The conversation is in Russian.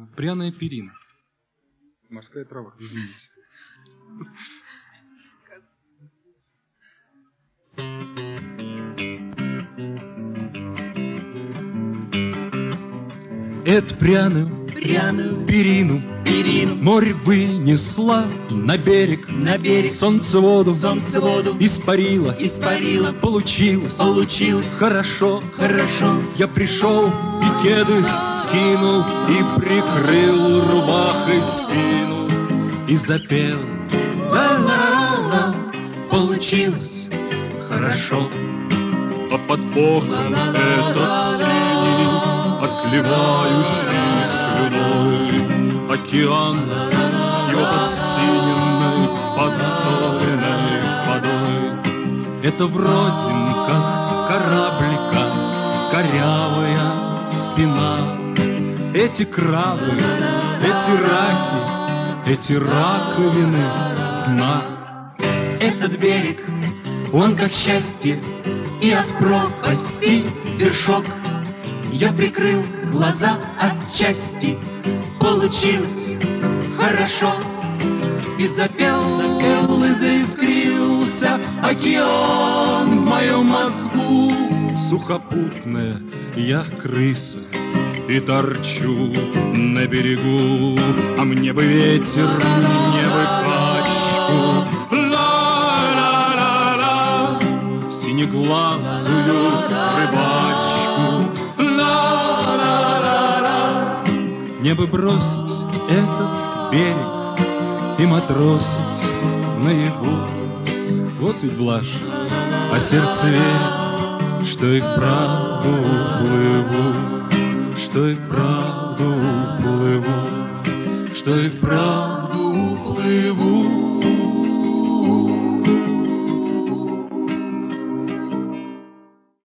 Пряная перина. Морская трава, извините. Эту пряную перину море вынесла на берег, солнцеводу испарила, получилось хорошо. Я пришел и кеды скинул, и прикрыл рубахой спину, и запел. Получилось хорошо. А под боком этот синий, отливающий слюной океан с его подсиненной, подсоленной водой. Это в родинках кораблика корявая спина. Эти крабы, эти раки, эти раковины дна. Этот берег, он как счастье, и от пропасти вершок. Я прикрыл глаза отчасти, получилось хорошо. И запел, и заискрился океан в моем мозгу. Сухопутная я крыса и торчу на берегу, а мне бы ветер, мне бы качку, синеглазую рыбачку. Мне бы бросить этот берег и матросить наяву. Вот ведь блажь, а сердце верит, что и вправду уплыву, что и вправду уплыву, что и вправду уплыву.